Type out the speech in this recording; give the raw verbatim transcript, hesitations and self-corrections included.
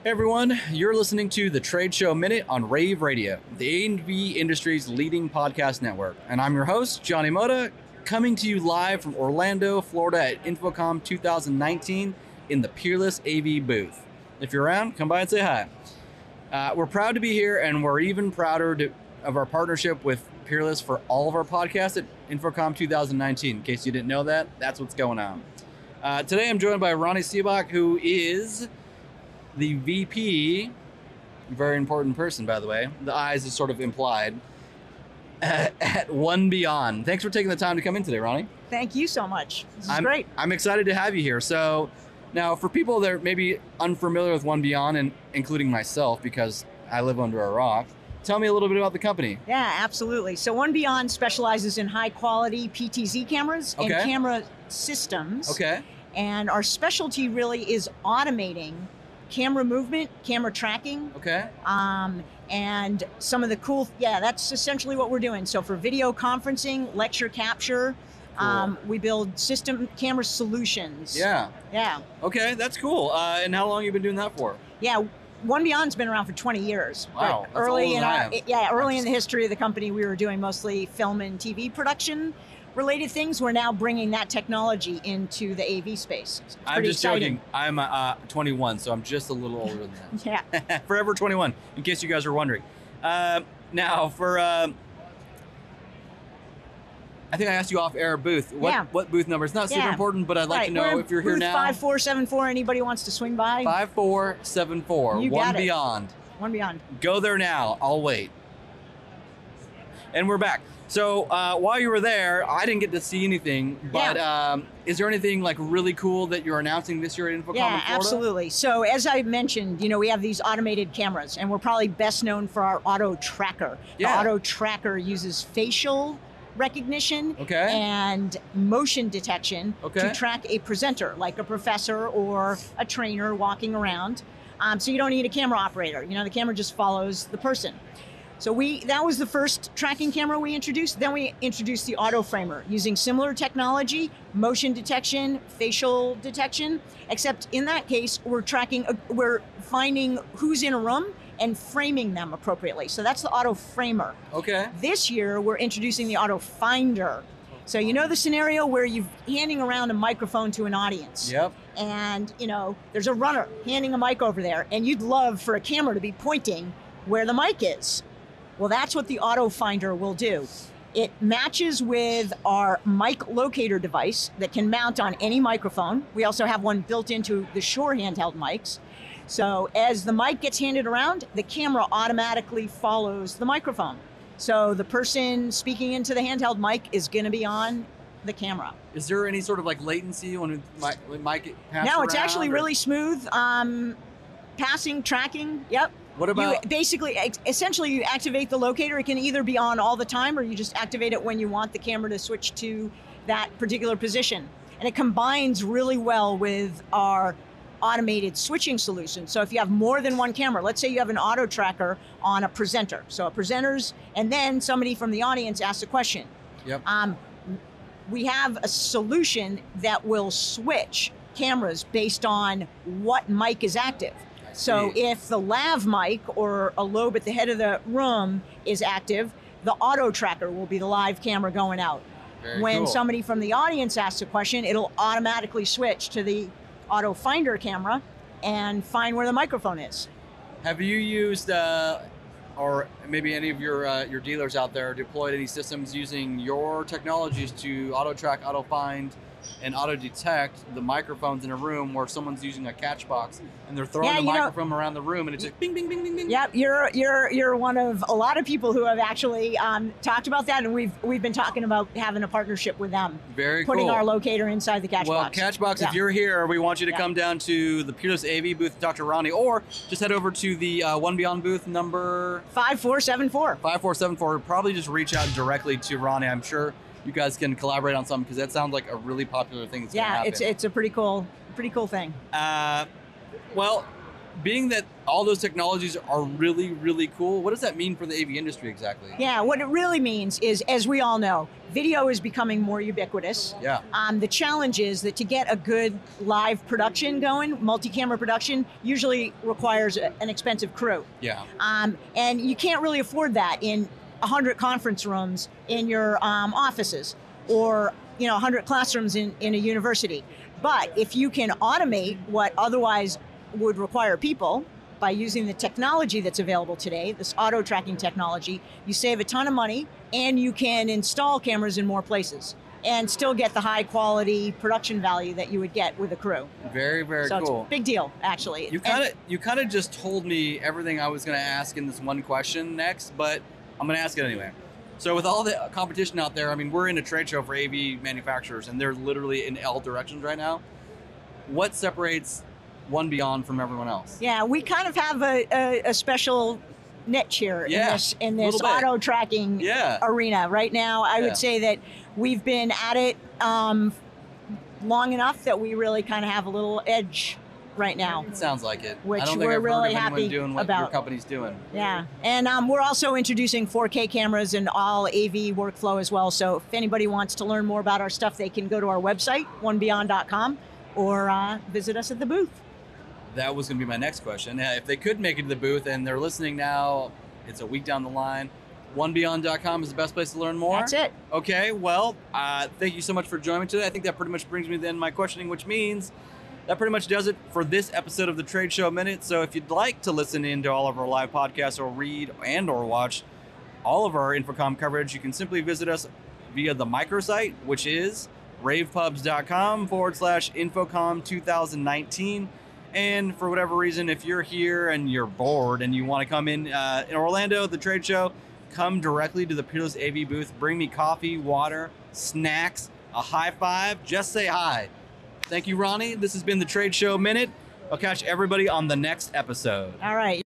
Hey everyone, you're listening to the Trade Show Minute on Rave Radio, the A V industry's leading podcast network. And I'm your host, Johnny Moda, coming to you live from Orlando, Florida at InfoComm two thousand nineteen in the Peerless A V booth. If you're around, come by and say hi. Uh, we're proud to be here, and we're even prouder to, of our partnership with Peerless for all of our podcasts at InfoComm two thousand nineteen. In case you didn't know that, that's what's going on. Uh, today I'm joined by Ronnie Seebach, who is the V P, very important person, by the way. The eyes is sort of implied, at, at One Beyond. Thanks for taking the time to come in today, Ronnie. Thank you so much. This is I'm, great. I'm excited to have you here. So now for people that are maybe unfamiliar with One Beyond, and including myself because I live under a rock, tell me a little bit about the company. Yeah, absolutely. So One Beyond specializes in high quality P T Z cameras Okay. and camera systems. Okay. And our specialty really is automating camera movement, camera tracking. Okay. Um, and some of the cool, yeah, that's essentially what we're doing. So for video conferencing, lecture capture, Cool. um, we build system camera solutions. Yeah. Yeah. Okay, that's cool. Uh, and how long have you been doing that for? Yeah. One Beyond's been around for twenty years. Wow, But that's early older in than I our, am. yeah, early in the history of the company, we were doing mostly film and T V production related things. We're now bringing that technology into the A V space. It's I'm pretty just exciting. joking. I'm uh, twenty-one, so I'm just a little older than that. Yeah. Forever twenty-one, in case you guys are wondering. Uh, now, for uh, I think I asked you off air booth. What Yeah. what booth number? It's not super Yeah. important, but I'd like Right, to know we're if you're here booth now. five four seven four. Anybody wants to swing by? Five four seven four. You One got it. Beyond. One Beyond. Go there now. I'll wait. And we're back. So uh, while you were there, I didn't get to see anything. But um, is there anything like really cool that you're announcing this year at InfoComm in Yeah, Florida? absolutely. So as I mentioned, you know, we have these automated cameras, and we're probably best known for our auto tracker. Yeah. The auto tracker uses facial recognition Okay. and motion detection Okay. to track a presenter, like a professor or a trainer walking around. Um, so you don't need a camera operator. You know, the camera just follows the person. So we that was the first tracking camera we introduced. Then we introduced the auto framer using similar technology, motion detection, facial detection, except in that case, we're tracking, a, we're finding who's in a room and framing them appropriately. So that's the auto framer. Okay. This year, we're introducing the auto finder. So you know the scenario where you're handing around a microphone to an audience. Yep. And, you know, there's a runner handing a mic over there, and you'd love for a camera to be pointing where the mic is. Well, that's what the auto finder will do. It matches with our mic locator device that can mount on any microphone. We also have one built into the Shure handheld mics. So as the mic gets handed around, the camera automatically follows the microphone. So the person speaking into the handheld mic is going to be on the camera. Is there any sort of like latency when mic mic passes No, it's around, actually or- really smooth. Um, passing, tracking, yep. What about You basically, ex- essentially, you activate the locator. It can either be on all the time, or you just activate it when you want the camera to switch to that particular position. And it combines really well with our automated switching solution. So if you have more than one camera, let's say you have an auto tracker on a presenter. So a presenter's, and then somebody from the audience asks a question. Yep. Um, we have a solution that will switch cameras based on what mic is active. So see. if the lav mic or a lobe at the head of the room is active, the auto tracker will be the live camera going out. Very when cool. somebody from the audience asks a question, it'll automatically switch to the auto finder camera and find where the microphone is. Have you used, uh, or maybe any of your uh, your dealers out there deployed any systems using your technologies to auto track, auto find, and auto detect the microphones in a room where someone's using a catch box and they're throwing Yeah, the you know- microphone around the room and it's just bing, bing, bing, bing, bing. Yep, you're you're you're one of a lot of people who have actually um, talked about that, and we've we've been talking about having a partnership with them, Very putting cool. our locator inside the catch well, box. Catchbox, Yeah. if you're here, we want you to Yeah. come down to the Peerless A V booth with Doctor Ronnie, or just head over to the uh, One Beyond booth number five four seven four. five four seven four. Probably just reach out directly to Ronnie. I'm sure you guys can collaborate on something because that sounds like a really popular thing that's going to Yeah, happen. it's it's a pretty cool pretty cool thing. Uh, well, being that all those technologies are really, really cool, what does that mean for the A V industry exactly? Yeah, what it really means is, as we all know, video is becoming more ubiquitous. Yeah. Um, the challenge is that to get a good live production going, multi-camera production, usually requires a, an expensive crew. Yeah. Um, and you can't really afford that in one hundred conference rooms in your um, offices, or you know, one hundred classrooms in, in a university. But if you can automate what otherwise would require people by using the technology that's available today, this auto tracking technology, you save a ton of money and you can install cameras in more places and still get the high quality production value that you would get with a crew. Very, very so cool. It's a big deal, actually. You kind of you kind of just told me everything I was going to ask in this one question next, but I'm going to ask it anyway. So with all the competition out there, I mean, we're in a trade show for A V manufacturers, and they're literally in all directions right now. What separates One Beyond from everyone else? Yeah, we kind of have a, a, a special niche here yeah, in this, in this little bit. auto tracking yeah. arena. Right now, I Yeah. would say that we've been at it um, long enough that we really kind of have a little edge right now. It sounds like it. Which I don't think we're I've really heard of anyone happy doing what about. your company's doing. Yeah, and um, we're also introducing four K cameras and all A V workflow as well. So if anybody wants to learn more about our stuff, they can go to our website, one beyond dot com, or uh, visit us at the booth. That was going to be my next question. Uh, if they could make it to the booth and they're listening now, it's a week down the line, one beyond dot com is the best place to learn more? That's it. Okay, well, uh, thank you so much for joining me today. I think that pretty much brings me to the end of my questioning, which means that pretty much does it for this episode of the Trade Show Minute. So if you'd like to listen in to all of our live podcasts or read and or watch all of our Infocom coverage, you can simply visit us via the microsite, which is ravepubs.com forward slash Infocom 2019. And for whatever reason, if you're here and you're bored and you want to come in uh, in Orlando, the trade show, come directly to the Peerless A V booth. Bring me coffee, water, snacks, a high five. Just say hi. Thank you, Ronnie. This has been the Trade Show Minute. I'll catch everybody on the next episode. All right.